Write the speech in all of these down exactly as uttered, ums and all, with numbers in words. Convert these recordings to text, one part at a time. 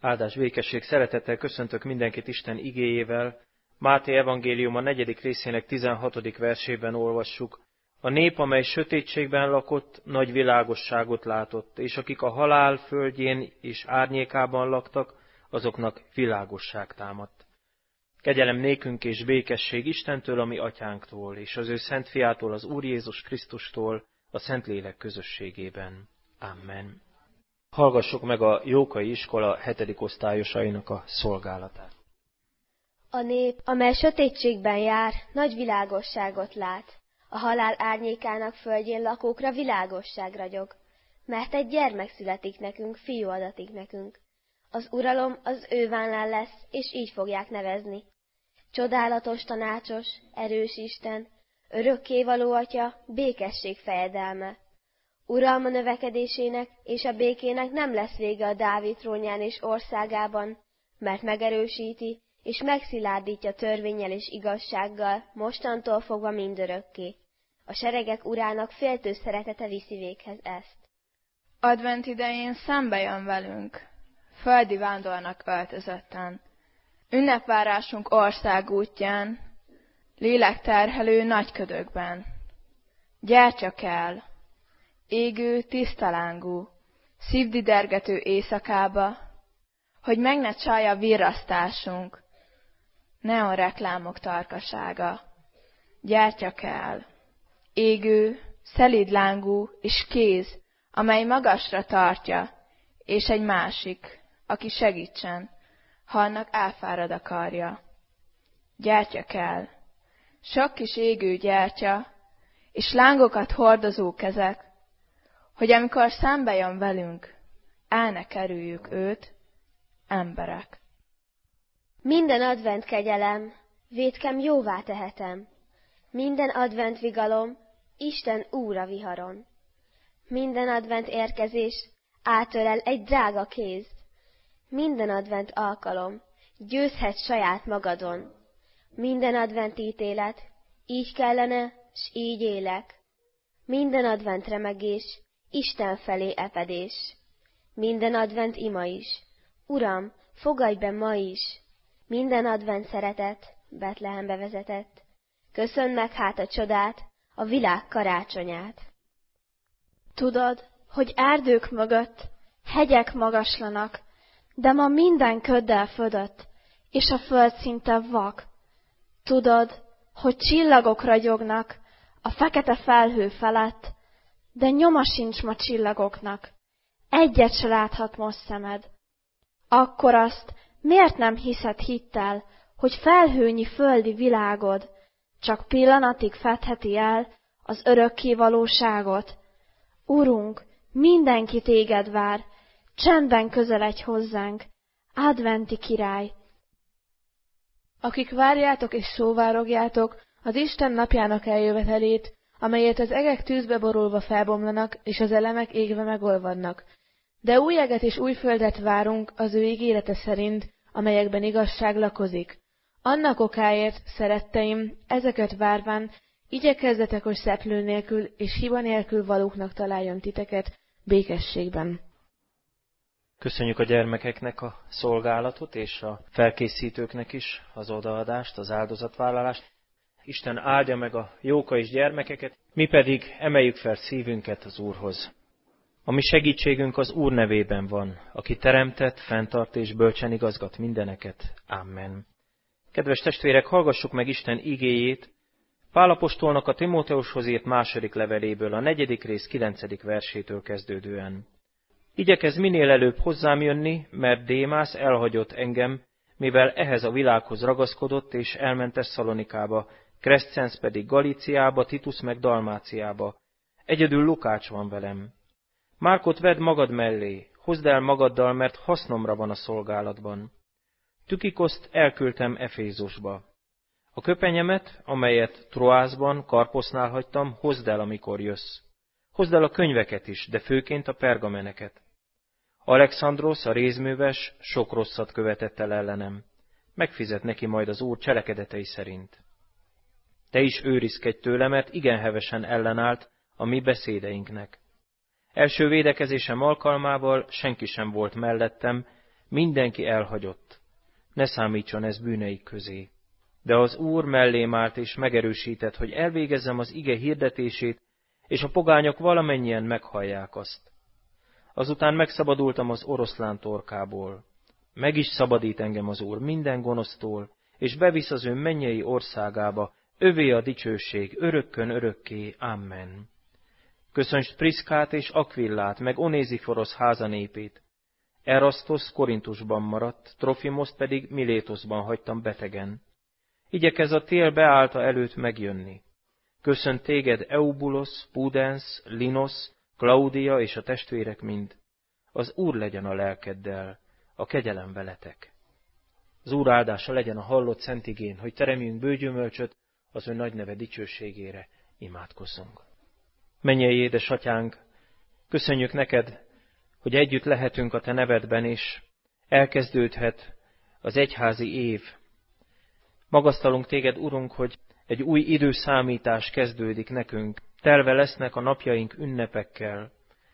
Áldás, békesség, szeretettel köszöntök mindenkit Isten igéjével. Máté evangélium a negyedik részének tizenhatodik versében olvassuk. A nép, amely sötétségben lakott, nagy világosságot látott, és akik a halál földjén és árnyékában laktak, azoknak világosság támadt. Kegyelem nékünk és békesség Istentől, a mi atyánktól, és az ő szent fiától, az Úr Jézus Krisztustól, a Szentlélek közösségében. Amen. Hallgassuk meg a Jókai iskola hetedik osztályosainak a szolgálatát. A nép, amely sötétségben jár, nagy világosságot lát. A halál árnyékának földjén lakókra világosság ragyog. Mert egy gyermek születik nekünk, fiú adatik nekünk. Az uralom az ő vállán lesz, és így fogják nevezni. Csodálatos tanácsos, erős Isten, örökkévaló Atya, békesség fejedelme. Uralma növekedésének és a békének nem lesz vége a Dávid trónján és országában, mert megerősíti és megszilárdítja törvénnyel és igazsággal, mostantól fogva mindörökké. A seregek urának féltő szeretete viszi véghez ezt. Advent idején szembe jön velünk, földi vándornak öltözötten. Ünnepvárásunk országútján, lélekterhelő nagy ködökben. Gyere csak el! Égő, tisztalángú, szívdidergető éjszakába, hogy meg ne csalja virrasztásunk, neon reklámok tarkasága. Gyere csak el! Égő, szelídlángú és kéz, amely magasra tartja, és egy másik, aki segítsen, ha annak elfárad a karja. Gyere csak el! Sok kis égő gyertya, és lángokat hordozó kezek, hogy amikor szembe jön velünk, el ne kerüljük őt, emberek. Minden advent kegyelem, vétkem jóvá tehetem. Minden advent vigalom, Isten Úr a viharon. Minden advent érkezés átölel egy drága kéz. Minden advent alkalom, győzhetsz saját magadon. Minden advent ítélet, így kellene, s így élek. Minden advent remegés, Isten felé epedés. Minden advent ima is. Uram, fogadj be ma is. Minden advent szeretet, Betlehembe vezetett. Köszönd meg hát a csodát, a világ karácsonyát. Tudod, hogy erdők mögött hegyek magaslanak, de ma minden köddel födött, és a föld szinte vak. Tudod, hogy csillagok ragyognak a fekete felhő felett, de nyoma sincs ma csillagoknak, egyet se láthat most szemed. Akkor azt miért nem hiszed hittel, hogy felhőnyi földi világod csak pillanatig fedheti el az örökké valóságot? Urunk, mindenki téged vár, csendben közeledj hozzánk, adventi király. Akik várjátok és szóvárogjátok az Isten napjának eljövetelét, amelyet az egek tűzbe borulva felbomlanak, és az elemek égve megolvadnak. De új eget és új földet várunk az ő ígérete szerint, amelyekben igazság lakozik. Annak okáért, szeretteim, ezeket várván, igyekezzetek, hogy szeplő nélkül és hiba nélkül valóknak találjon titeket békességben. Köszönjük a gyermekeknek a szolgálatot, és a felkészítőknek is az odaadást, az áldozatvállalást. Isten áldja meg a jókais gyermekeket, mi pedig emeljük fel szívünket az Úrhoz. A mi segítségünk az Úr nevében van, aki teremtett, fenntart és bölcsen igazgat mindeneket. Amen. Kedves testvérek, hallgassuk meg Isten igéjét, Pál apostolnak a Timóteushoz írt második leveléből, a negyedik rész kilencedik versétől kezdődően. Igyekezz minél előbb hozzám jönni, mert Démász elhagyott engem, mivel ehhez a világhoz ragaszkodott és elment Tesszalonikába, Crescens pedig Galíciába, Titus meg Dalmáciába. Egyedül Lukács van velem. Márkot vedd magad mellé, hozd el magaddal, mert hasznomra van a szolgálatban. Tükikoszt elküldtem Efézusba. A köpenyemet, amelyet Troászban, Karposznál hagytam, hozd el, amikor jössz. Hozd el a könyveket is, de főként a pergameneket. Alexandrosz, a rézműves, sok rosszat követett el ellenem. Megfizet neki majd az Úr cselekedetei szerint. Te is őrizkedj tőle, mert igen hevesen ellenállt a mi beszédeinknek. Első védekezésem alkalmával senki sem volt mellettem, mindenki elhagyott, ne számítson ez bűneik közé. De az Úr mellém állt és megerősített, hogy elvégezzem az ige hirdetését, és a pogányok valamennyien meghallják azt. Azután megszabadultam az oroszlán torkából. Meg is szabadít engem az Úr minden gonosztól, és bevisz az ő mennyei országába, övé a dicsőség, örökkön örökké. Amen. Köszönts Priszkát és Akvillát, meg Onéziforosz háza népét. Erasztosz Korintusban maradt, Trofimoszt pedig Milétoszban hagytam betegen. Igyekez a tél beállta előtt megjönni. Köszönt téged Eubulosz, Pudens, Linosz, Klaudia és a testvérek mind. Az Úr legyen a lelkeddel, a kegyelem veletek. Az Úr áldása legyen a hallott szent igén, hogy teremjünk bőgyümölcsöt az ő nagy neve dicsőségére. Imádkozzunk. Mennyei édesatyánk, köszönjük neked, hogy együtt lehetünk a te nevedben, és elkezdődhet az egyházi év. Magasztalunk téged, Urunk, hogy egy új időszámítás kezdődik nekünk. Telve lesznek a napjaink ünnepekkel.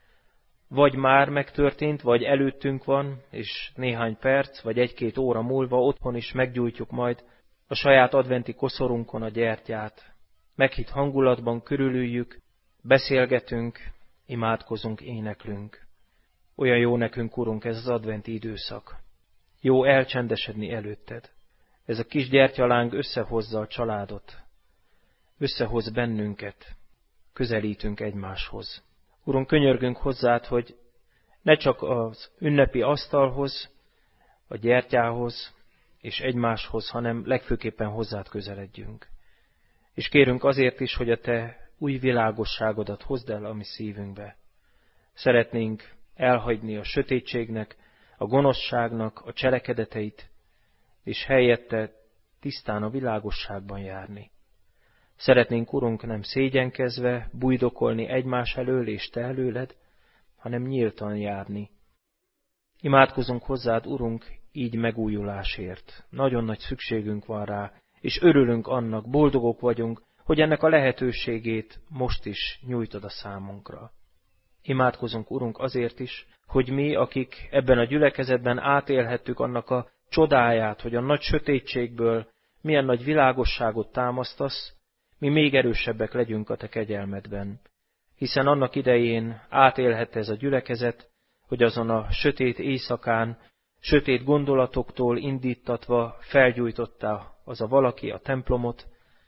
Vagy már megtörtént, vagy előttünk van, és néhány perc, vagy egy-két óra múlva otthon is meggyújtjuk majd a saját adventi koszorunkon a gyertyát. Meghitt hangulatban körülüljük, beszélgetünk, imádkozunk, éneklünk. Olyan jó nekünk, Urunk, ez az adventi időszak. Jó elcsendesedni előtted. Ez a kis gyertyaláng összehozza a családot. Összehoz bennünket. Közelítünk egymáshoz. Urunk, könyörgünk hozzád, hogy ne csak az ünnepi asztalhoz, a gyertyához és egymáshoz, hanem legfőképpen hozzád közeledjünk. És kérünk azért is, hogy a te új világosságodat hozd el a mi szívünkbe. Szeretnénk elhagyni a sötétségnek, a gonoszságnak a cselekedeteit, és helyette tisztán a világosságban járni. Szeretnénk, Urunk, nem szégyenkezve bujdokolni egymás elől és te előled, hanem nyíltan járni. Imádkozunk hozzád, Urunk, így megújulásért. Nagyon nagy szükségünk van rá, és örülünk annak, boldogok vagyunk, hogy ennek a lehetőségét most is nyújtod a számunkra. Imádkozunk, Urunk, azért is, hogy mi, akik ebben a gyülekezetben átélhettük annak a csodáját, hogy a nagy sötétségből milyen nagy világosságot támasztasz, mi még erősebbek legyünk a te kegyelmedben. Hiszen annak idején átélhette ez a gyülekezet, hogy azon a sötét éjszakán, sötét gondolatoktól indítatva felgyújtotta az a valaki a templomot,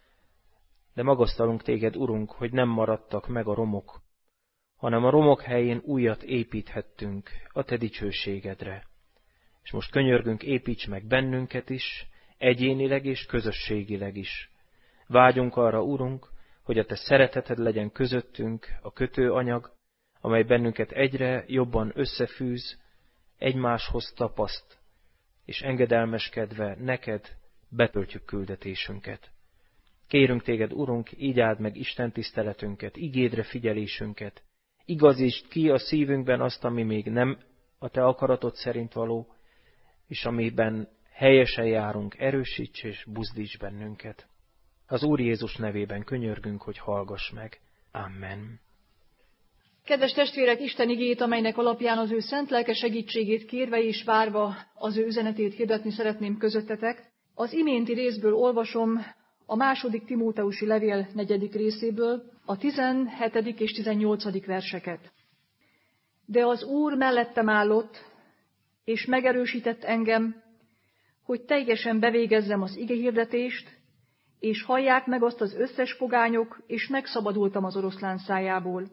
de magasztalunk téged, Urunk, hogy nem maradtak meg a romok, hanem a romok helyén újat építhettünk a te dicsőségedre. És most könyörgünk, építs meg bennünket is, egyénileg és közösségileg is. Vágyunk arra, Urunk, hogy a te szereteted legyen közöttünk, a kötőanyag, amely bennünket egyre jobban összefűz, egymáshoz tapaszt, és engedelmeskedve neked betöltjük küldetésünket. Kérünk téged, Urunk, így áld meg Isten tiszteletünket, igédre figyelésünket, igazítsd ki a szívünkben azt, ami még nem a te akaratod szerint való, és amiben helyesen járunk, erősíts és buzdíts bennünket. Az Úr Jézus nevében könyörgünk, hogy hallgass meg. Amen. Kedves testvérek, Isten igéjét, amelynek alapján az ő szent lelke segítségét kérve és várva az ő üzenetét hirdetni szeretném közöttetek. Az iménti részből olvasom a második Timóteusi levél negyedik részéből a tizenhetedik és tizennyolcadik verseket. De az Úr mellettem állott, és megerősített engem, hogy teljesen bevégezzem az igehirdetést, és hallják meg azt az összes pogányok, és megszabadultam az oroszlán szájából.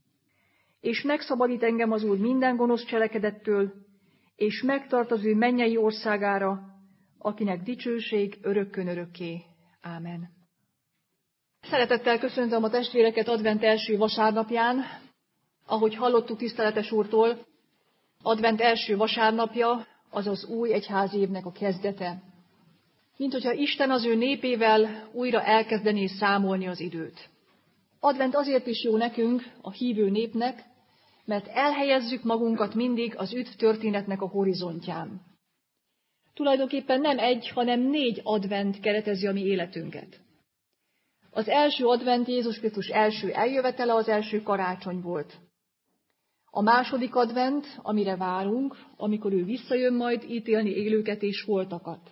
És megszabadít engem az Úr minden gonosz cselekedettől, és megtart az ő mennyei országára, akinek dicsőség örökkön örökké. Ámen. Szeretettel köszöntöm a testvéreket advent első vasárnapján. Ahogy hallottuk tiszteletes úrtól, advent első vasárnapja az az új egyházi évnek a kezdete. Mint hogyha Isten az ő népével újra elkezdené számolni az időt. Advent azért is jó nekünk, a hívő népnek, mert elhelyezzük magunkat mindig az üdv történetnek a horizontján. Tulajdonképpen nem egy, hanem négy advent keretezi a mi életünket. Az első advent Jézus Krisztus első eljövetele az első karácsony volt. A második advent, amire várunk, amikor ő visszajön majd ítélni élőket és holtakat.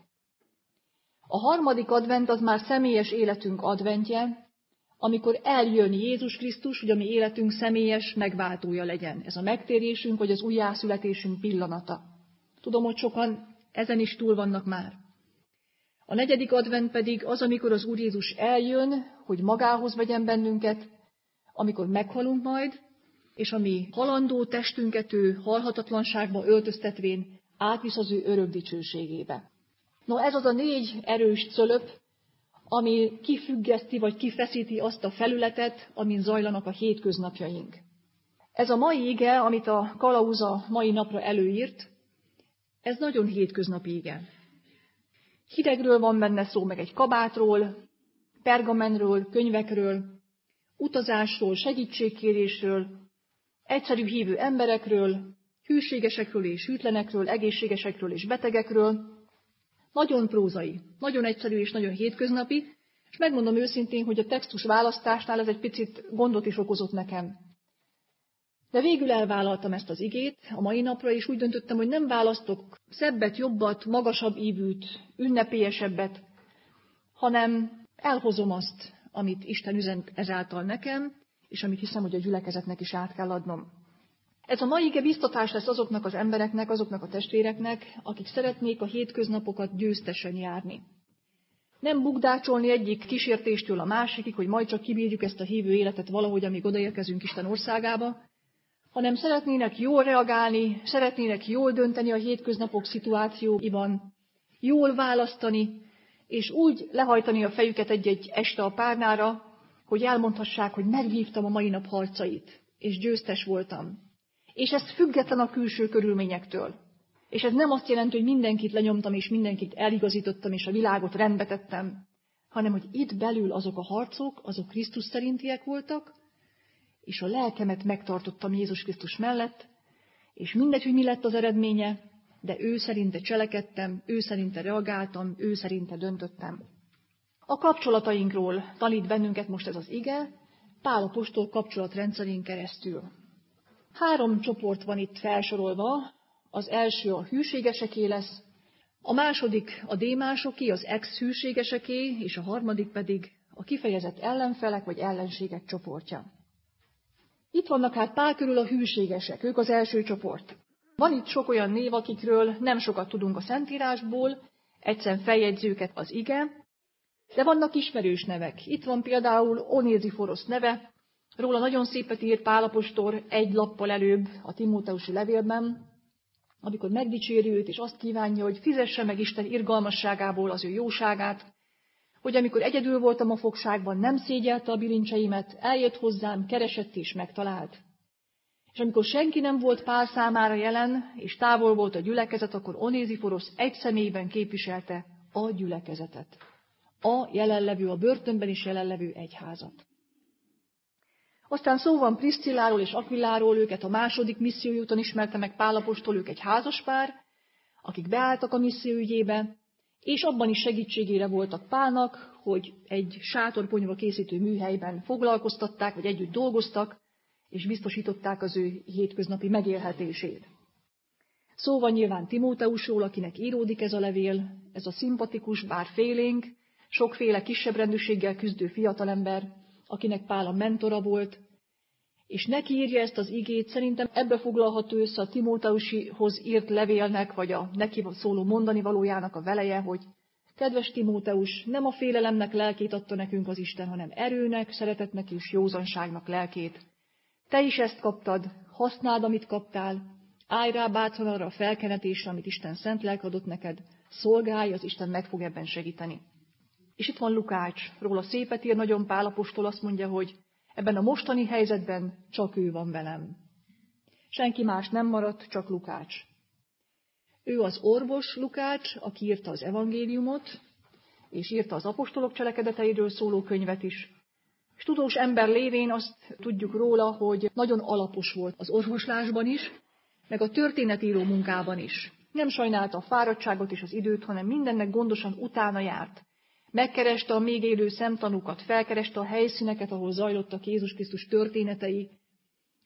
A harmadik advent az már személyes életünk adventje, amikor eljön Jézus Krisztus, hogy a mi életünk személyes megváltója legyen. Ez a megtérésünk, vagy az újjászületésünk pillanata. Tudom, hogy sokan ezen is túl vannak már. A negyedik advent pedig az, amikor az Úr Jézus eljön, hogy magához vegyen bennünket, amikor meghalunk majd, és a mi halandó testünket ő halhatatlanságba öltöztetvén átvisz az ő örök dicsőségébe. No, ez az a négy erős cölöp, ami kifüggeszti vagy kifeszíti azt a felületet, amin zajlanak a hétköznapjaink. Ez a mai ige, amit a kalauz a mai napra előírt, ez nagyon hétköznapi ige. Hidegről van benne szó, meg egy kabátról, pergamenről, könyvekről, utazásról, segítségkérésről, egyszerű hívő emberekről, hűségesekről és hűtlenekről, egészségesekről és betegekről. Nagyon prózai, nagyon egyszerű és nagyon hétköznapi, és megmondom őszintén, hogy a textus választásnál ez egy picit gondot is okozott nekem. De végül elvállaltam ezt az igét a mai napra, és úgy döntöttem, hogy nem választok szebbet, jobbat, magasabb ívűt, ünnepélyesebbet, hanem elhozom azt, amit Isten üzent ezáltal nekem, és amit hiszem, hogy a gyülekezetnek is át kell adnom. Ez a mai ige biztatás lesz azoknak az embereknek, azoknak a testvéreknek, akik szeretnék a hétköznapokat győztesen járni. Nem bukdácsolni egyik kísértéstől a másikig, hogy majd csak kibírjuk ezt a hívő életet valahogy, amíg odaérkezünk Isten országába, hanem szeretnének jól reagálni, szeretnének jól dönteni a hétköznapok szituációiban, jól választani, és úgy lehajtani a fejüket egy-egy este a párnára, hogy elmondhassák, hogy megvívtam a mai nap harcait, és győztes voltam. És ez független a külső körülményektől. És ez nem azt jelenti, hogy mindenkit lenyomtam, és mindenkit eligazítottam, és a világot rendbe tettem, hanem hogy itt belül azok a harcok, azok Krisztus szerintiek voltak, és a lelkemet megtartottam Jézus Krisztus mellett, és mindegy, hogy mi lett az eredménye, de ő szerinte cselekedtem, ő szerinte reagáltam, ő szerinte döntöttem. A kapcsolatainkról tanít bennünket most ez az ige, Pál apostol kapcsolatrendszerén keresztül. Három csoport van itt felsorolva, az első a hűségeseké lesz, a második a démásoké, az ex-hűségeseké, és a harmadik pedig a kifejezett ellenfelek vagy ellenségek csoportja. Itt vannak hát Pál körül a hűségesek, ők az első csoport. Van itt sok olyan név, akikről nem sokat tudunk a Szentírásból, egyszerűen feljegyzi őket az ige, de vannak ismerős nevek. Itt van például Onéziforosz neve, róla nagyon szépet írt Pál apostol egy lappal előbb a Timóteusi levélben, amikor megdicséri őt, és azt kívánja, hogy fizesse meg Isten irgalmasságából az ő jóságát, hogy amikor egyedül voltam a fogságban, nem szégyelte a bilincseimet, eljött hozzám, keresett és megtalált. És amikor senki nem volt Pál számára jelen, és távol volt a gyülekezet, akkor Onéziforosz egy személyben képviselte a gyülekezetet. A jelenlevő, a börtönben is jelenlevő egyházat. Aztán szó van Priszcilláról és Akvilláról, őket a második missziójúton ismerte meg Pál apostol, ők egy házaspár, akik beálltak a misszió ügyébe, és abban is segítségére voltak Pálnak, hogy egy sátorponyva készítő műhelyben foglalkoztatták, vagy együtt dolgoztak, és biztosították az ő hétköznapi megélhetését. Szó van nyilván Timóteusról, akinek íródik ez a levél, ez a szimpatikus, bár félénk, sokféle kisebb rendűséggel küzdő fiatalember, akinek Pál a mentora volt, és neki írja ezt az igét, szerintem ebbe foglalható össze a Timóteusihoz írt levélnek, vagy a neki szóló mondani valójának a veleje, hogy kedves Timóteus, nem a félelemnek lelkét adta nekünk az Isten, hanem erőnek, szeretetnek és józanságnak lelkét. Te is ezt kaptad, használd, amit kaptál, állj rá bátran arra a felkenetésre, amit Isten szent lelke adott neked, szolgálj, az Isten meg fog ebben segíteni. És itt van Lukács, róla szépet ír nagyon Pál apostol, azt mondja, hogy ebben a mostani helyzetben csak ő van velem. Senki más nem maradt, csak Lukács. Ő az orvos Lukács, aki írta az evangéliumot, és írta az apostolok cselekedeteiről szóló könyvet is. És tudós ember lévén azt tudjuk róla, hogy nagyon alapos volt az orvoslásban is, meg a történetíró munkában is. Nem sajnálta a fáradtságot és az időt, hanem mindennek gondosan utána járt. Megkereste a még élő szemtanúkat, felkereste a helyszíneket, ahol zajlottak Jézus Krisztus történetei,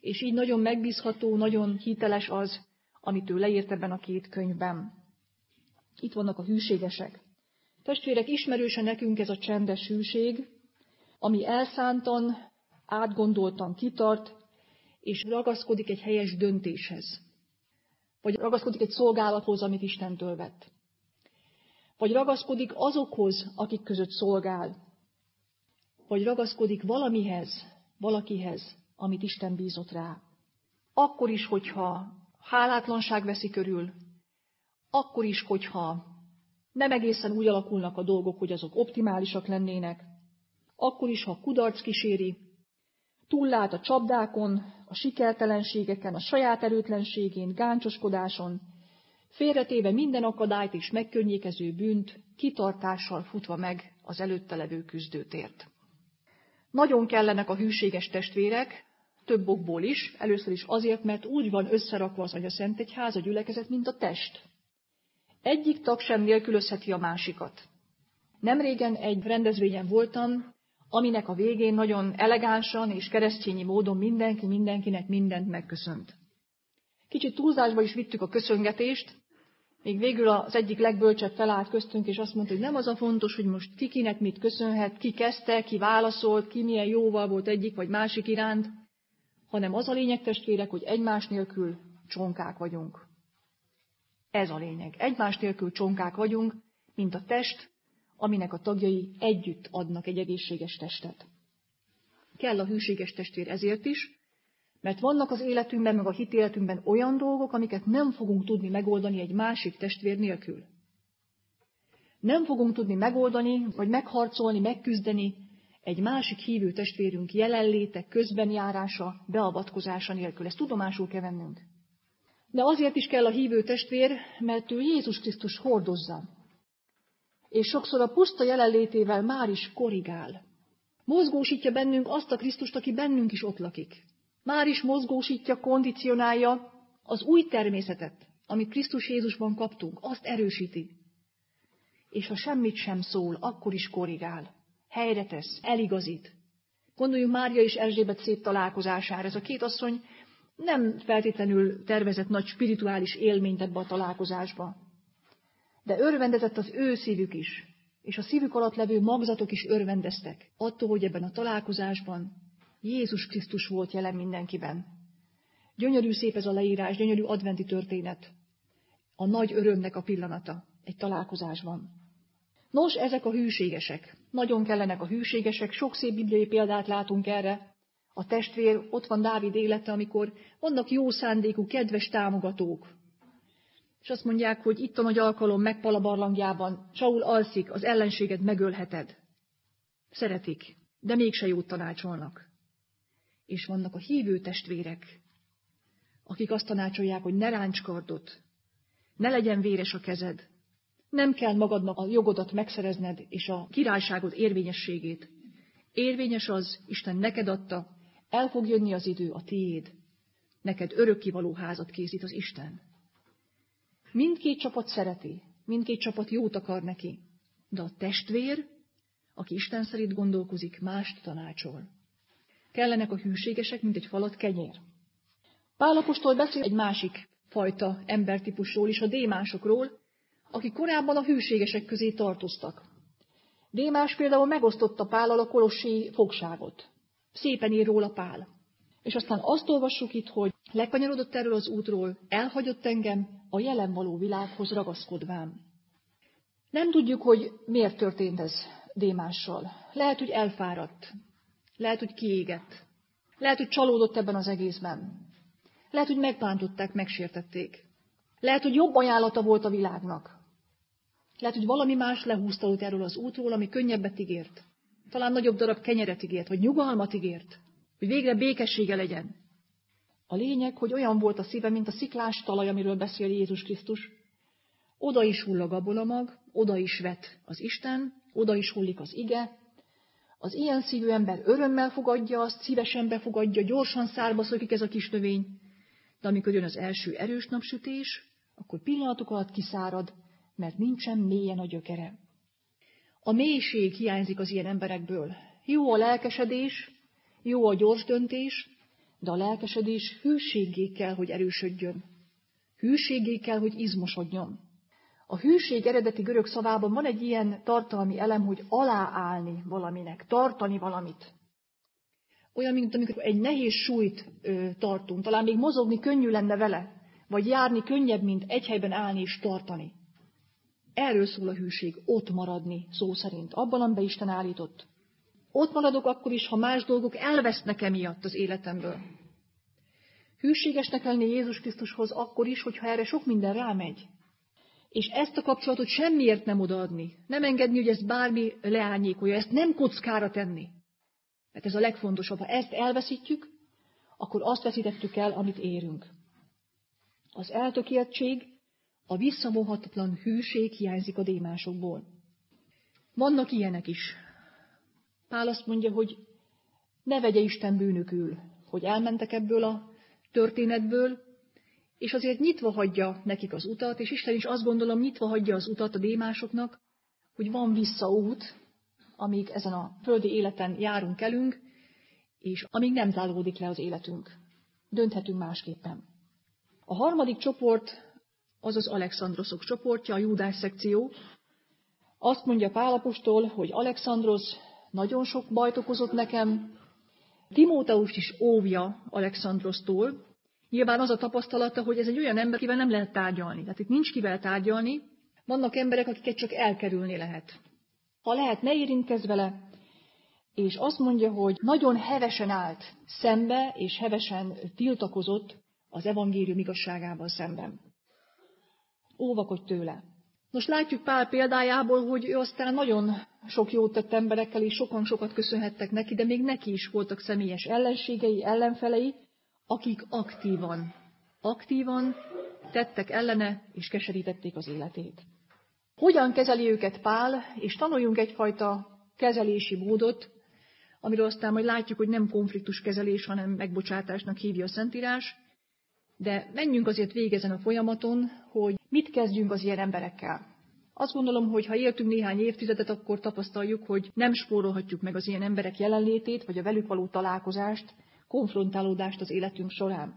és így nagyon megbízható, nagyon hiteles az, amit ő leírt ebben a két könyvben. Itt vannak a hűségesek. Testvérek, ismerőse nekünk ez a csendes hűség, ami elszántan, átgondoltan kitart, és ragaszkodik egy helyes döntéshez. Vagy ragaszkodik egy szolgálathoz, amit Istentől vett. Vagy ragaszkodik azokhoz, akik között szolgál. Vagy ragaszkodik valamihez, valakihez, amit Isten bízott rá. Akkor is, hogyha hálátlanság veszi körül, akkor is, hogyha nem egészen úgy alakulnak a dolgok, hogy azok optimálisak lennének, akkor is, ha kudarc kíséri, túllát a csapdákon, a sikertelenségeken, a saját erőtlenségén, gáncsoskodáson, félretéve minden akadályt és megkönnyékező bűnt, kitartással futva meg az előtte levő küzdőtért. Nagyon kellenek a hűséges testvérek, több okból is, először is azért, mert úgy van összerakva az Atyaszentegyház, a gyülekezet, mint a test. Egyik tag sem nélkülözheti a másikat. Nemrégen egy rendezvényen voltam, aminek a végén nagyon elegánsan és keresztényi módon mindenki mindenkinek mindent megköszönt. Kicsit túlzásba is vittük a köszöngetést, még végül az egyik legbölcsebb felállt köztünk, és azt mondta, hogy nem az a fontos, hogy most ki kinek mit köszönhet, ki kezdte, ki válaszolt, ki milyen jóval volt egyik vagy másik iránt, hanem az a lényeg, testvérek, hogy egymás nélkül csonkák vagyunk. Ez a lényeg. Egymás nélkül csonkák vagyunk, mint a test, aminek a tagjai együtt adnak egy egészséges testet. Kell a hűséges testvér ezért is, mert vannak az életünkben, meg a hitéletünkben olyan dolgok, amiket nem fogunk tudni megoldani egy másik testvér nélkül. Nem fogunk tudni megoldani, vagy megharcolni, megküzdeni egy másik hívő testvérünk jelenléte, közbenjárása, beavatkozása nélkül. Ezt tudomásul kell vennünk. De azért is kell a hívő testvér, mert ő Jézus Krisztus hordozza. És sokszor a puszta jelenlétével már is korrigál. Mozgósítja bennünk azt a Krisztust, aki bennünk is ott lakik. Már is mozgósítja, kondicionálja az új természetet, amit Krisztus Jézusban kaptunk, azt erősíti. És ha semmit sem szól, akkor is korrigál, helyre tesz, eligazít. Gondoljunk Mária és Erzsébet szép találkozására. Ez a két asszony nem feltétlenül tervezett nagy spirituális élményt ebbe a találkozásba. De örvendezett az ő szívük is, és a szívük alatt levő magzatok is örvendeztek attól, hogy ebben a találkozásban Jézus Krisztus volt jelen mindenkiben. Gyönyörű szép ez a leírás, gyönyörű adventi történet. A nagy örömnek a pillanata egy találkozásban. Nos, ezek a hűségesek. Nagyon kellenek a hűségesek, sok szép bibliai példát látunk erre. A testvér, ott van Dávid élete, amikor vannak jó szándékú, kedves támogatók. És azt mondják, hogy itt a nagy alkalom Megpala barlangjában, Saul alszik, az ellenséget megölheted. Szeretik, de mégse jót tanácsolnak. És vannak a hívő testvérek, akik azt tanácsolják, hogy ne ránts kardot, ne legyen véres a kezed, nem kell magadnak a jogodat megszerezned és a királyságod érvényességét. Érvényes az, Isten neked adta, el fog jönni az idő, a tiéd. Neked örökkivaló házat készít az Isten. Mindkét csapat szereti, mindkét csapat jót akar neki, de a testvér, aki Isten szerint gondolkozik, mást tanácsol. Kellenek a hűségesek, mint egy falat kenyér. Pál apostol beszél egy másik fajta embertípusról is, a démásokról, akik korábban a hűségesek közé tartoztak. Démás például megosztotta Pállal a kolossi fogságot. Szépen ír róla Pál. És aztán azt olvassuk itt, hogy lekanyarodott erről az útról, elhagyott engem a jelen való világhoz ragaszkodván. Nem tudjuk, hogy miért történt ez Démással. Lehet, hogy elfáradt. Lehet, hogy kiégett. Lehet, hogy csalódott ebben az egészben. Lehet, hogy megbántották, megsértették. Lehet, hogy jobb ajánlata volt a világnak. Lehet, hogy valami más lehúzta őt erről az útról, ami könnyebbet ígért. Talán nagyobb darab kenyeret ígért, vagy nyugalmat ígért, hogy végre békessége legyen. A lényeg, hogy olyan volt a szíve, mint a sziklás talaj, amiről beszél Jézus Krisztus. Oda is hull a gabonamag, oda is vet az Isten, oda is hullik az ige. Az ilyen szívű ember örömmel fogadja azt, szívesen befogadja, gyorsan szárba szökik ez a kis növény, de amikor jön az első erős napsütés, akkor pillanatok alatt kiszárad, mert nincsen mélyen a gyökere. A mélység hiányzik az ilyen emberekből. Jó a lelkesedés, jó a gyors döntés, de a lelkesedés hűséggé kell, hogy erősödjön. Hűséggé kell, hogy izmosodjon. A hűség eredeti görög szavában van egy ilyen tartalmi elem, hogy aláállni valaminek, tartani valamit. Olyan, mint amikor egy nehéz súlyt ö, tartunk, talán még mozogni könnyű lenne vele, vagy járni könnyebb, mint egy helyben állni és tartani. Erről szól a hűség, ott maradni, szó szerint, abban, amiben Isten állított. Ott maradok akkor is, ha más dolgok elvesznek emiatt az életemből. Hűségesnek lenni Jézus Krisztushoz akkor is, hogyha erre sok minden rámegy. És ezt a kapcsolatot semmiért nem odaadni. Nem engedni, hogy ezt bármi leányékolja, ezt nem kockára tenni. Mert ez a legfontosabb. Ha ezt elveszítjük, akkor azt veszítettük el, amit érünk. Az eltökéltség, a visszavonhatatlan hűség hiányzik a démásokból. Vannak ilyenek is. Pál azt mondja, hogy ne vegye Isten bűnökül, hogy elmentek ebből a történetből, és azért nyitva hagyja nekik az utat, és Isten is azt gondolom nyitva hagyja az utat a démásoknak, hogy van visszaút, amíg ezen a földi életen járunk elünk, és amíg nem záródik le az életünk. Dönthetünk másképpen. A harmadik csoport az az Alexandroszok csoportja, a Júdás szekció. Azt mondja Pál apostol, hogy Alexandrosz nagyon sok bajt okozott nekem, Timóteust is óvja Alexandrosztól. Nyilván az a tapasztalata, hogy ez egy olyan ember, akivel nem lehet tárgyalni. Tehát itt nincs kivel tárgyalni, vannak emberek, akiket csak elkerülni lehet. Ha lehet, ne érintkezz vele, és azt mondja, hogy nagyon hevesen állt szembe, és hevesen tiltakozott az evangélium igazságával szemben. Óvakodj tőle. Most látjuk Pál példájából, hogy ő aztán nagyon sok jót tett emberekkel, és sokan sokat köszönhettek neki, de még neki is voltak személyes ellenségei, ellenfelei, akik aktívan, aktívan tettek ellene, és keserítették az életét. Hogyan kezeli őket Pál, és tanuljunk egyfajta kezelési módot, amiről aztán majd látjuk, hogy nem konfliktuskezelés, hanem megbocsátásnak hívja a Szentírás, de menjünk azért végig ezen a folyamaton, hogy mit kezdjünk az ilyen emberekkel. Azt gondolom, hogy ha éltünk néhány évtizedet, akkor tapasztaljuk, hogy nem spórolhatjuk meg az ilyen emberek jelenlétét, vagy a velük való találkozást, konfrontálódást az életünk során.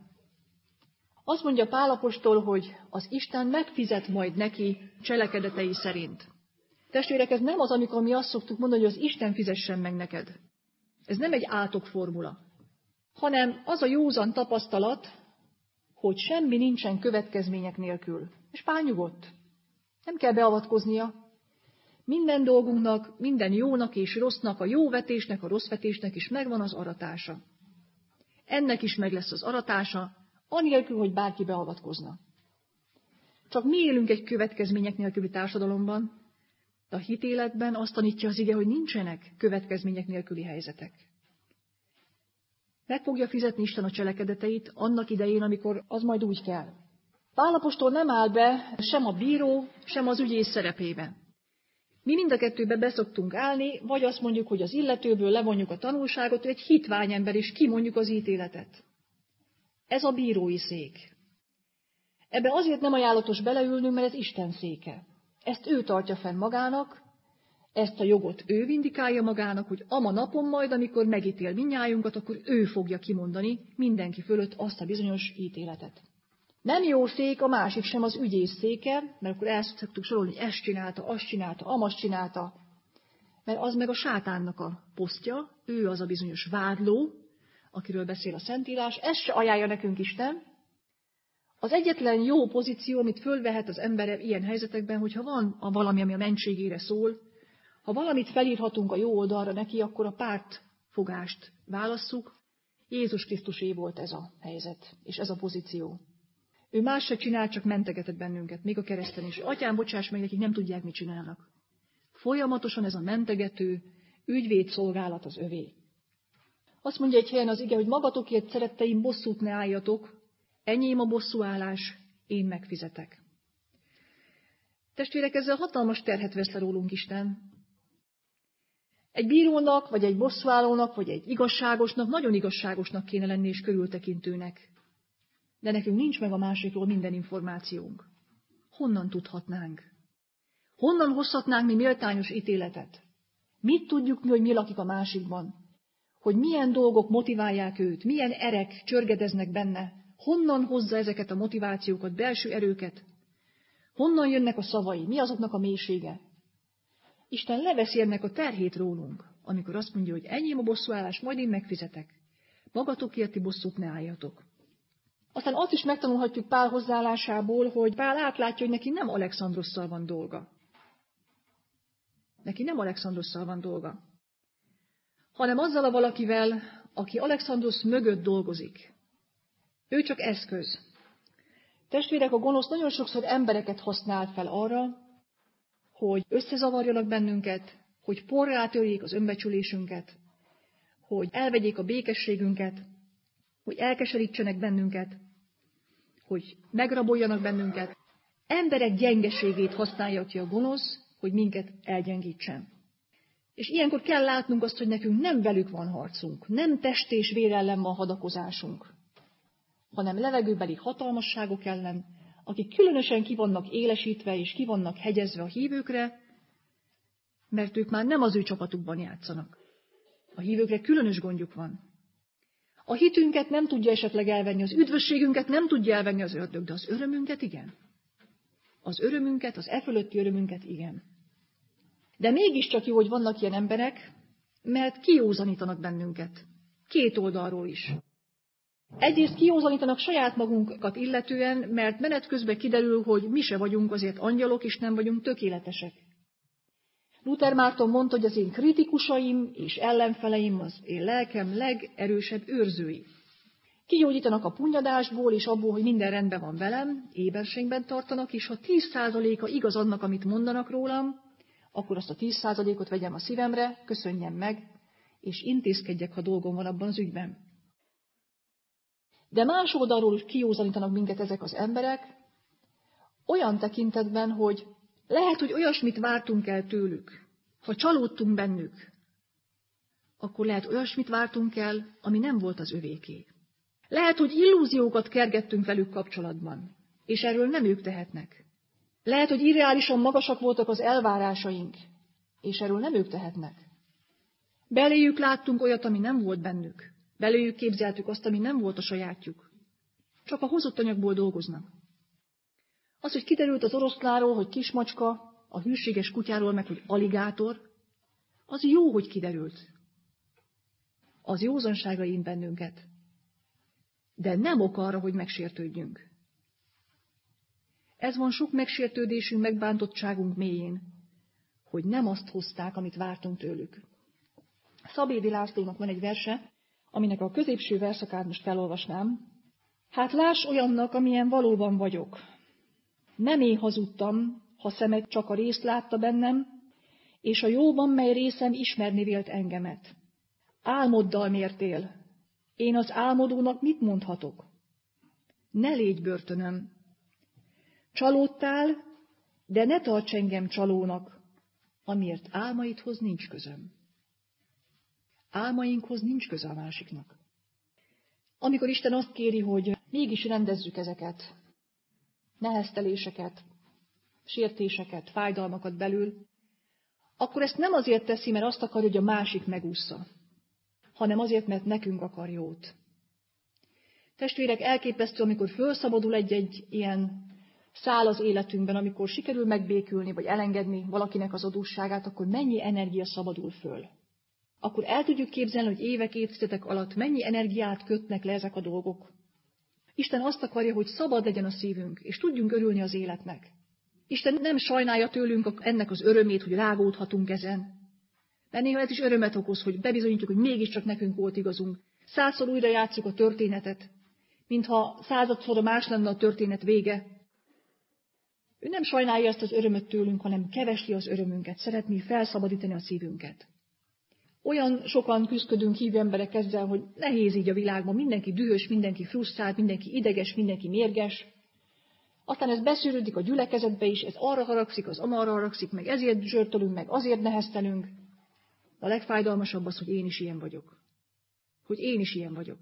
Azt mondja Pál apostol, hogy az Isten megfizet majd neki cselekedetei szerint. Testvérek, ez nem az, amikor mi azt szoktuk mondani, hogy az Isten fizessen meg neked. Ez nem egy átokformula, hanem az a józan tapasztalat, hogy semmi nincsen következmények nélkül. És Pál nyugodt. Nem kell beavatkoznia. Minden dolgunknak, minden jónak és rossznak, a jó vetésnek, a rossz vetésnek is megvan az aratása. Ennek is meg lesz az aratása, anélkül, hogy bárki beavatkozna. Csak mi élünk egy következmények nélküli társadalomban, de a hitéletben azt tanítja az ige, hogy nincsenek következmények nélküli helyzetek. Meg fogja fizetni Isten a cselekedeteit annak idején, amikor az majd úgy kell. Pál apostol nem áll be sem a bíró, sem az ügyész szerepébe. Mi mind a kettőbe beszoktunk állni, vagy azt mondjuk, hogy az illetőből levonjuk a tanulságot, hogy egy hitvány ember, és kimondjuk az ítéletet. Ez a bírói szék. Ebbe azért nem ajánlatos beleülnünk, mert ez Isten széke. Ezt ő tartja fenn magának, ezt a jogot ő vindikálja magának, hogy ama napon majd, amikor megítél mindnyájunkat, akkor ő fogja kimondani mindenki fölött azt a bizonyos ítéletet. Nem jó szék a másik sem az ügyész széke, mert akkor el szoktuk sorolni, hogy ezt csinálta, azt csinálta, amazt csinálta, mert az meg a sátánnak a posztja, ő az a bizonyos vádló, akiről beszél a Szentírás, ezt se ajánlja nekünk Isten. Az egyetlen jó pozíció, amit fölvehet az ember ilyen helyzetekben, hogyha van a valami, ami a mentségére szól, ha valamit felírhatunk a jó oldalra neki, akkor a pártfogást válasszuk. Jézus Krisztusé volt ez a helyzet, és ez a pozíció. Ő más se csinál, csak mentegetett bennünket, még a kereszten is. Atyám, bocsáss meg, nekik nem tudják, mit csinálnak. Folyamatosan ez a mentegető, ügyvéd szolgálat az övé. Azt mondja egy helyen az ige, hogy magatokért, szeretteim, bosszút ne álljatok, enyém a bosszúállás, én megfizetek. Testvérek, ezzel hatalmas terhet vesz le rólunk Isten. Egy bírónak, vagy egy bosszúállónak, vagy egy igazságosnak, nagyon igazságosnak kéne lenni és körültekintőnek. De nekünk nincs meg a másikról minden információnk. Honnan tudhatnánk? Honnan hozhatnánk mi méltányos ítéletet? Mit tudjuk mi, hogy mi lakik a másikban? hogy milyen dolgok motiválják őt, milyen erek csörgedeznek benne, honnan hozza ezeket a motivációkat, belső erőket, honnan jönnek a szavai, mi azoknak a mélysége. Isten leveszi ennek a terhét rólunk, amikor azt mondja, hogy enyém a bosszúállás, majd én megfizetek. Magatokért ti bosszút ne álljatok. Aztán azt is megtanulhatjuk Pál hozzáállásából, hogy Pál átlátja, hogy neki nem Alexandrosszal van dolga. Neki nem Alexandrosszal van dolga, hanem azzal a valakivel, aki Alexandrosz mögött dolgozik. Ő csak eszköz. Testvérek, a gonosz nagyon sokszor embereket használ fel arra, hogy összezavarjanak bennünket, hogy porrá törjék az önbecsülésünket, hogy elvegyék a békességünket, hogy elkeserítsenek bennünket, hogy megraboljanak bennünket. Emberek gyengeségét használja ki a gonosz, hogy minket elgyengítsen. És ilyenkor kell látnunk azt, hogy nekünk nem velük van harcunk, nem test és vér ellen van hadakozásunk, hanem levegőbeli hatalmasságok ellen, akik különösen ki vannak élesítve és ki vannak hegyezve a hívőkre, mert ők már nem az ő csapatukban játszanak. A hívőkre különös gondjuk van. A hitünket nem tudja esetleg elvenni, az üdvösségünket nem tudja elvenni az ördög, de az örömünket igen. Az örömünket, az e fölötti örömünket igen. De mégiscsak jó, hogy vannak ilyen emberek, mert kijózanítanak bennünket. Két oldalról is. Egyrészt kijózanítanak saját magunkat illetően, mert menet közben kiderül, hogy mi se vagyunk azért angyalok, és nem vagyunk tökéletesek. Luther Márton mondta, hogy az én kritikusaim és ellenfeleim az én lelkem legerősebb őrzői. Kigyógyítanak a punnyadásból, és abból, hogy minden rendben van velem, éberségben tartanak, és ha tíz százaléka igaz annak, amit mondanak rólam, akkor azt a tíz százalékot vegyem a szívemre, köszönjem meg, és intézkedjek, ha dolgom van abban az ügyben. De más oldalról is kijózanítanak minket ezek az emberek, olyan tekintetben, hogy lehet, hogy olyasmit vártunk el tőlük, ha csalódtunk bennük, akkor lehet olyasmit vártunk el, ami nem volt az övéké. Lehet, hogy illúziókat kergettünk velük kapcsolatban, és erről nem ők tehetnek. Lehet, hogy irreálisan magasak voltak az elvárásaink, és erről nem ők tehetnek. Beléjük láttunk olyat, ami nem volt bennük. Beléjük képzeltük azt, ami nem volt a sajátjuk. Csak a hozott anyagból dolgoznak. Az, hogy kiderült az oroszláról, hogy kismacska, a hűséges kutyáról meg, hogy aligátor, az jó, hogy kiderült. Az józanságra int bennünket. De nem ok arra, hogy megsértődjünk. Ez van sok megsértődésünk, megbántottságunk mélyén, hogy nem azt hozták, amit vártunk tőlük. Szabédi Lászlónak van egy verse, aminek a középső verszakát most felolvasnám. Hát láss olyannak, amilyen valóban vagyok. Nem én hazudtam, ha szemed csak a részt látta bennem, és a jóban, mely részem ismerni vélt engemet. Álmoddal mértél. Én az álmodónak mit mondhatok? Ne légy börtönöm. Csalódtál, de ne tarts engem csalónak, amiért álmaidhoz nincs közöm. Álmainkhoz nincs köze a másiknak. Amikor Isten azt kéri, hogy mégis rendezzük ezeket, nehezteléseket, sértéseket, fájdalmakat belül, akkor ezt nem azért teszi, mert azt akarja, hogy a másik megússza, hanem azért, mert nekünk akar jót. Testvérek, elképesztő, amikor felszabadul egy-egy ilyen szál az életünkben, amikor sikerül megbékülni, vagy elengedni valakinek az adósságát, akkor mennyi energia szabadul föl. Akkor el tudjuk képzelni, hogy évek, évtizedek alatt mennyi energiát kötnek le ezek a dolgok. Isten azt akarja, hogy szabad legyen a szívünk, és tudjunk örülni az életnek. Isten nem sajnálja tőlünk ennek az örömét, hogy rágódhatunk ezen. Mert néha ez is örömet okoz, hogy bebizonyítjuk, hogy mégiscsak nekünk volt igazunk. Százszor újra játsszuk a történetet, mintha századszor más lenne a történet vége. Ő nem sajnálja ezt az örömöt tőlünk, hanem kevesli az örömünket, szeretné felszabadítani a szívünket. Olyan sokan küzdködünk hívő emberek ezzel, hogy nehéz így a világban, mindenki dühös, mindenki frusztrált, mindenki ideges, mindenki mérges. Aztán ez beszűrődik a gyülekezetbe is, ez arra haragszik, az amarra haragszik, meg ezért zsörtölünk, meg azért neheztelünk. A legfájdalmasabb az, hogy én is ilyen vagyok. Hogy én is ilyen vagyok.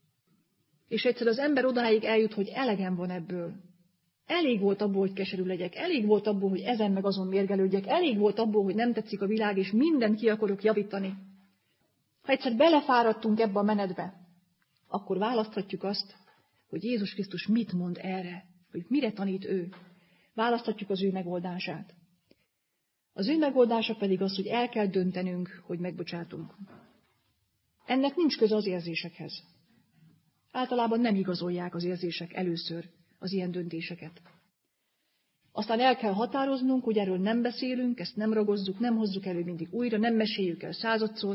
És egyszer az ember odáig eljut, hogy elegem van ebből. Elég volt abból, hogy keserű legyek, elég volt abból, hogy ezen meg azon mérgelődjek, elég volt abból, hogy nem tetszik a világ, és mindent ki akarok javítani. Ha egyszer belefáradtunk ebbe a menetbe, akkor választhatjuk azt, hogy Jézus Krisztus mit mond erre, hogy mire tanít ő. Választhatjuk az ő megoldását. Az ő megoldása pedig az, hogy el kell döntenünk, hogy megbocsátunk. Ennek nincs köze az érzésekhez. Általában nem igazolják az érzések először az ilyen döntéseket. Aztán el kell határoznunk, hogy erről nem beszélünk, ezt nem ragozzuk, nem hozzuk elő mindig újra, nem meséljük el századszor.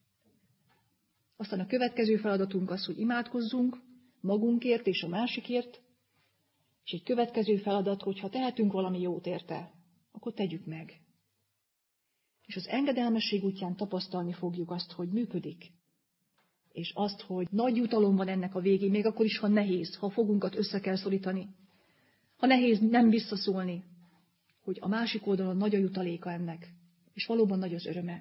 Aztán a következő feladatunk az, hogy imádkozzunk magunkért és a másikért, és egy következő feladat, hogy ha tehetünk valami jót érte, akkor tegyük meg. És az engedelmesség útján tapasztalni fogjuk azt, hogy működik. És azt, hogy nagy jutalom van ennek a végén, még akkor is, ha nehéz, ha a fogunkat össze kell szorítani. Ha nehéz nem visszaszólni, hogy a másik oldalon nagy a jutaléka ennek, és valóban nagy az öröme.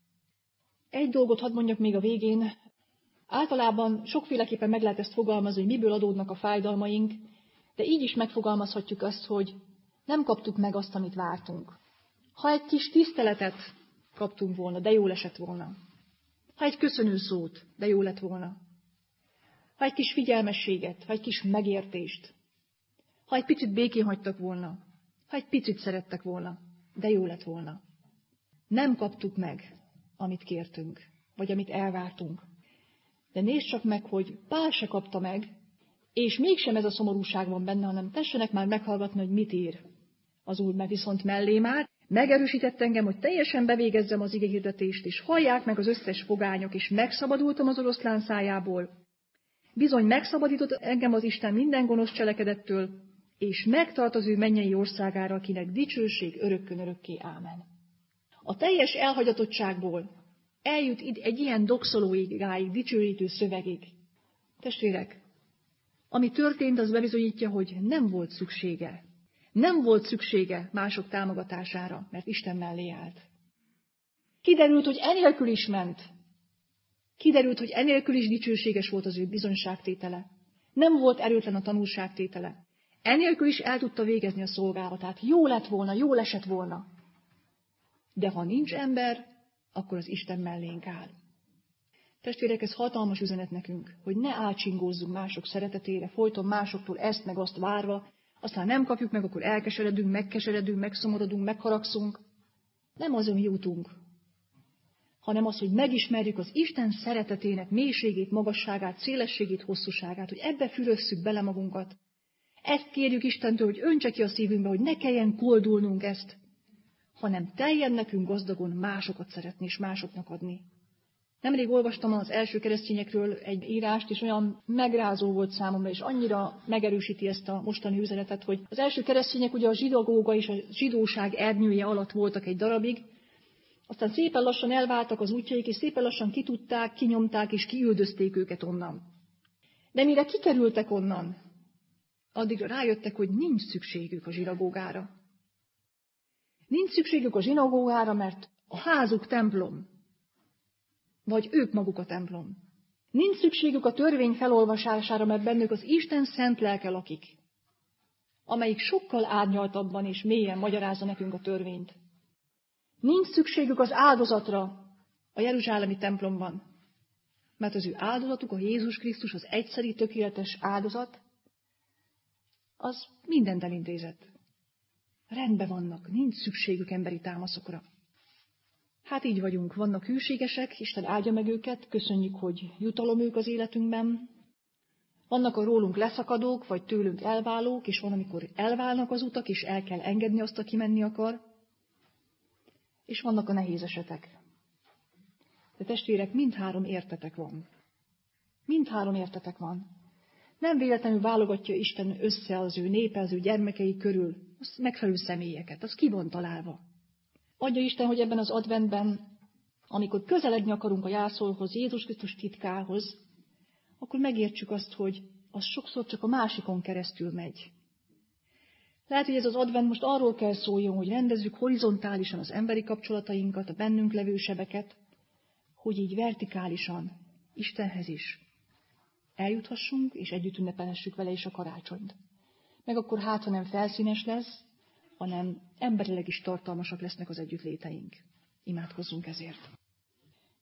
Egy dolgot hadd mondjak még a végén. Általában sokféleképpen meg lehet ezt fogalmazni, hogy miből adódnak a fájdalmaink, de így is megfogalmazhatjuk azt, hogy nem kaptuk meg azt, amit vártunk. Ha egy kis tiszteletet kaptunk volna, de jól esett volna. Ha egy köszönő szót, de jó lett volna. Ha egy kis figyelmességet, ha egy kis megértést. Ha egy picit békén hagytak volna. Ha egy picit szerettek volna, de jó lett volna. Nem kaptuk meg, amit kértünk, vagy amit elvártunk. De nézd csak meg, hogy Pál se kapta meg, és mégsem ez a szomorúság van benne, hanem tessenek már meghallgatni, hogy mit ír az Úr, mert viszont mellé már megerősített engem, hogy teljesen bevégezzem az igehirdetést, és hallják meg az összes pogányok, és megszabadultam az oroszlán szájából. Bizony megszabadított engem az Isten minden gonosz cselekedettől, és megtart az ő mennyei országára, akinek dicsőség örökkön örökké. Ámen. A teljes elhagyatottságból eljut egy ilyen doxolóigáig, dicsőítő szövegig. Testvérek, ami történt, az bebizonyítja, hogy nem volt szüksége. Nem volt szüksége mások támogatására, mert Isten mellé állt. Kiderült, hogy enélkül is ment. Kiderült, hogy enélkül is dicsőséges volt az ő bizonyságtétele. Nem volt erőtlen a tanúságtétele. Enélkül is el tudta végezni a szolgálatát. Jó lett volna, jól esett volna. De ha nincs ember, akkor az Isten mellénk áll. Testvérek, ez hatalmas üzenet nekünk, hogy ne álcsingózzunk mások szeretetére, folyton másoktól ezt meg azt várva, aztán nem kapjuk meg, akkor elkeseredünk, megkeseredünk, megszomorodunk, megharagszunk. Nem az a mi útunk, hanem az, hogy megismerjük az Isten szeretetének mélységét, magasságát, szélességét, hosszúságát, hogy ebbe fürösszük bele magunkat. Ezt kérjük Istentől, hogy öntse ki a szívünkbe, hogy ne kelljen koldulnunk ezt, hanem teljen nekünk gazdagon másokat szeretni és másoknak adni. Nemrég olvastam az első keresztényekről egy írást, és olyan megrázó volt számomra, és annyira megerősíti ezt a mostani üzenetet, hogy az első keresztények ugye a zsinagóga és a zsidóság ernyője alatt voltak egy darabig, aztán szépen lassan elváltak az útjaik, és szépen lassan kitudták, kinyomták és kiüldözték őket onnan. De mire kikerültek onnan, addigra rájöttek, hogy nincs szükségük a zsinagógára. Nincs szükségük a zsinagógára, mert a házuk templom. Vagy ők maguk a templom. Nincs szükségük a törvény felolvasására, mert bennük az Isten szent lelke lakik, amelyik sokkal árnyaltabban és mélyen magyarázza nekünk a törvényt. Nincs szükségük az áldozatra a jeruzsálemi templomban, mert az ő áldozatuk, a Jézus Krisztus, az egyszeri tökéletes áldozat, az mindent elintézett. Rendben vannak, nincs szükségük emberi támaszokra. Hát így vagyunk, vannak hűségesek, Isten áldja meg őket, köszönjük, hogy jutalom ők az életünkben. Vannak a rólunk leszakadók, vagy tőlünk elválók, és van, amikor elválnak az utak, és el kell engedni azt, aki menni akar. És vannak a nehéz esetek. De testvérek, mindhárom értetek van. Mindhárom értetek van. Nem véletlenül válogatja Isten össze az ő népe, az ő gyermekei körül az megfelelő személyeket, az ki van találva. Adja Isten, hogy ebben az adventben, amikor közeledni akarunk a jászolhoz, Jézus Krisztus titkához, akkor megértsük azt, hogy az sokszor csak a másikon keresztül megy. Lehet, hogy ez az advent most arról kell szóljon, hogy rendezzük horizontálisan az emberi kapcsolatainkat, a bennünk levő sebeket, hogy így vertikálisan Istenhez is eljuthassunk, és együtt ünnepelhessük vele is a karácsonyt. Meg akkor hát, ha nem felszínes lesz, hanem emberileg is tartalmasak lesznek az együttléteink. Imádkozzunk ezért.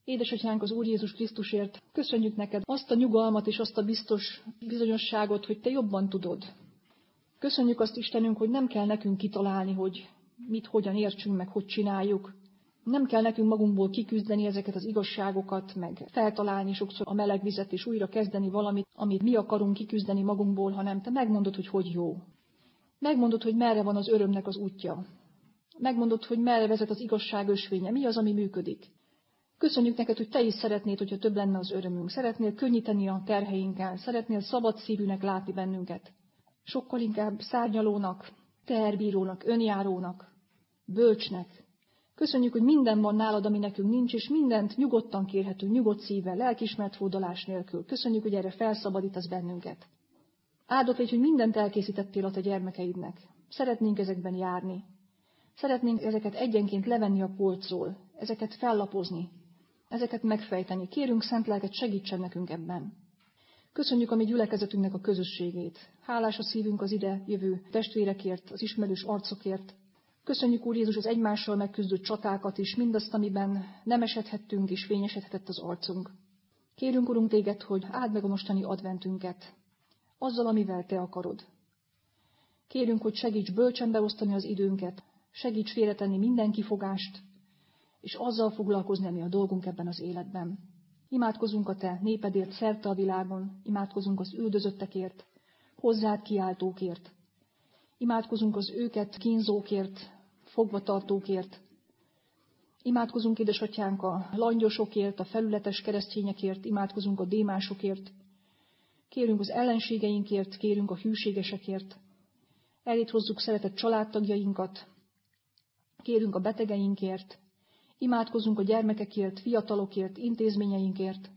Édesatyánk, az Úr Jézus Krisztusért köszönjük neked azt a nyugalmat és azt a biztos bizonyosságot, hogy te jobban tudod. Köszönjük azt, Istenünk, hogy nem kell nekünk kitalálni, hogy mit, hogyan értsünk, meg hogy csináljuk. Nem kell nekünk magunkból kiküzdeni ezeket az igazságokat, meg feltalálni sokszor a meleg vizet, és újra kezdeni valamit, amit mi akarunk kiküzdeni magunkból, hanem te megmondod, hogy hogy jó. Megmondod, hogy merre van az örömnek az útja. Megmondod, hogy merre vezet az igazság ösvénye, mi az, ami működik. Köszönjük neked, hogy te is szeretnéd, hogyha több lenne az örömünk. Szeretnél könnyíteni a terheinkkel, szeretnél szabad szívűnek látni bennünket. Sokkal inkább szárnyalónak, teherbírónak, önjárónak, bölcsnek. Köszönjük, hogy minden van nálad, ami nekünk nincs, és mindent nyugodtan kérhetünk, nyugodt szívvel, lelkiismert hódolás nélkül. Köszönjük, hogy erre felszabadítasz bennünket. Áldott légy, hogy mindent elkészítettél a te gyermekeidnek. Szeretnénk ezekben járni. Szeretnénk ezeket egyenként levenni a polcról, ezeket fellapozni, ezeket megfejteni. Kérünk, szent lelket, segítsen nekünk ebben. Köszönjük a mi gyülekezetünknek a közösségét. Hálás a szívünk az ide jövő testvérekért, az ismerős arcokért. Köszönjük, Úr Jézus, az egymással megküzdött csatákat is, mindazt, amiben nem esedhettünk és fényesedhetett az arcunk. Kérünk, Urunk, téged, hogy áld meg a mostani adventünket, azzal, amivel te akarod. Kérünk, hogy segíts bölcsen beosztani az időnket, segíts félretenni minden kifogást, és azzal foglalkozni, ami a dolgunk ebben az életben. Imádkozunk a te népedért szerte a világon, imádkozunk az üldözöttekért, hozzád kiáltókért, imádkozunk az őket kínzókért, fogvatartókért, imádkozunk, édesatyánk, a langyosokért, a felületes keresztényekért, imádkozunk a démásokért, kérünk az ellenségeinkért, kérünk a hűségesekért, elét hozzuk szeretett családtagjainkat, kérünk a betegeinkért, imádkozunk a gyermekekért, fiatalokért, intézményeinkért.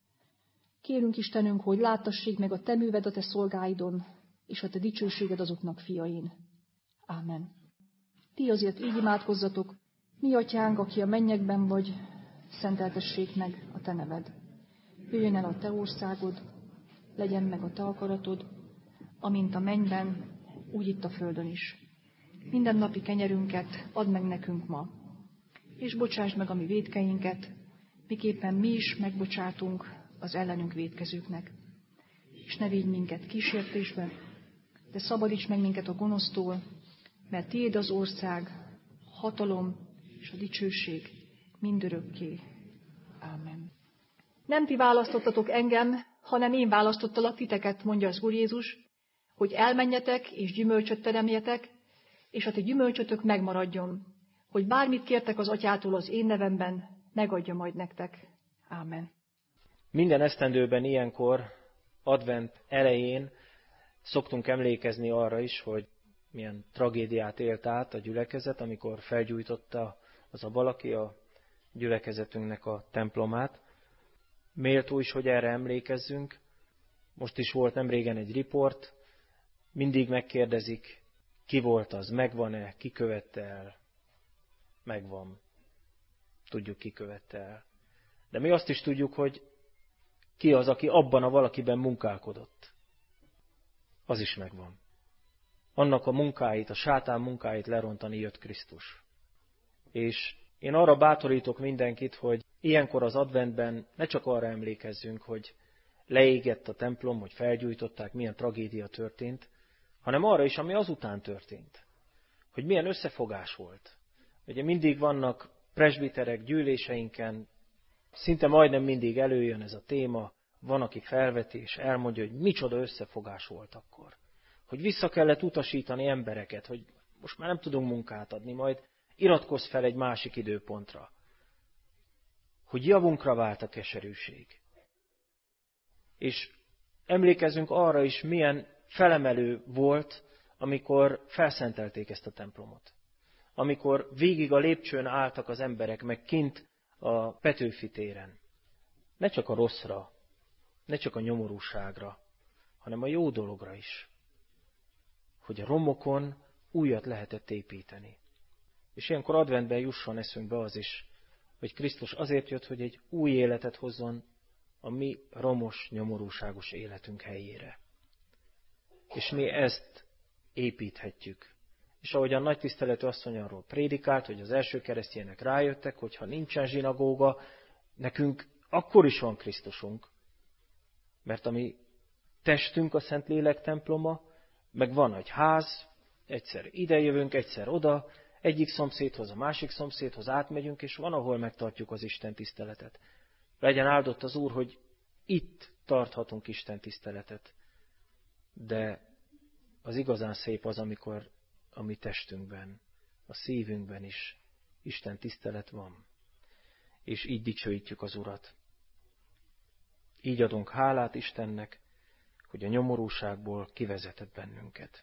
Kérünk, Istenünk, hogy láttassék meg a te műved a te szolgáidon, és a te dicsőséged azoknak fiain. Ámen. Ti azért így imádkozzatok: mi atyánk, aki a mennyekben vagy, szenteltessék meg a te neved. Jöjjön el a te országod, legyen meg a te akaratod, amint a mennyben, úgy itt a földön is. Minden napi kenyerünket add meg nekünk ma, és bocsásd meg a mi vétkeinket, miképpen mi is megbocsátunk az ellenünk vétkezőknek. És ne vigy minket kísértésbe, de szabadíts meg minket a gonosztól, mert tiéd az ország, hatalom és a dicsőség mindörökké. Ámen. Nem ti választottatok engem, hanem én választottalak titeket, mondja az Úr Jézus, hogy elmenjetek és gyümölcsöt teremjetek, és a ti gyümölcsötök megmaradjon, hogy bármit kértek az atyától az én nevemben, megadja majd nektek. Ámen. Minden esztendőben ilyenkor, advent elején szoktunk emlékezni arra is, hogy milyen tragédiát élt át a gyülekezet, amikor felgyújtotta az a valaki a gyülekezetünknek a templomát. Méltó is, hogy erre emlékezzünk. Most is volt nemrégen egy riport, mindig megkérdezik, ki volt az, megvan-e, ki követte el. Megvan. Tudjuk, ki követte el. De mi azt is tudjuk, hogy ki az, aki abban a valakiben munkálkodott. Az is megvan. Annak a munkáit, a sátán munkáit lerontani jött Krisztus. És én arra bátorítok mindenkit, hogy ilyenkor az adventben ne csak arra emlékezzünk, hogy leégett a templom, hogy felgyújtották, milyen tragédia történt, hanem arra is, ami azután történt. Hogy milyen összefogás volt. Ugye mindig vannak presbiterek gyűléseinken, szinte majdnem mindig előjön ez a téma, van, aki felveti és elmondja, hogy micsoda összefogás volt akkor. Hogy vissza kellett utasítani embereket, hogy most már nem tudunk munkát adni, majd iratkozz fel egy másik időpontra. Hogy javunkra vált a keserűség. És emlékezzünk arra is, milyen felemelő volt, amikor felszentelték ezt a templomot. Amikor végig a lépcsőn álltak az emberek, meg kint a Petőfi téren. Ne csak a rosszra, ne csak a nyomorúságra, hanem a jó dologra is. Hogy a romokon újat lehetett építeni. És ilyenkor adventben jusson eszünkbe az is, hogy Krisztus azért jött, hogy egy új életet hozzon a mi romos, nyomorúságos életünk helyére. És mi ezt építhetjük. És ahogy a nagy tiszteletű asszony arról prédikált, hogy az első keresztjének rájöttek, hogy ha nincsen zsinagóga, Nekünk akkor is van Krisztusunk, mert a mi testünk a Szentlélek temploma, meg van egy ház, egyszer ide jövünk, egyszer oda, egyik szomszédhoz, a másik szomszédhoz átmegyünk, és van, ahol megtartjuk az Isten tiszteletet. Legyen áldott az Úr, hogy itt tarthatunk Isten tiszteletet. De az igazán szép az, amikor a mi testünkben, a szívünkben is Isten tisztelet van. És így dicsőítjük az Urat. Így adunk hálát Istennek, hogy a nyomorúságból kivezetett bennünket.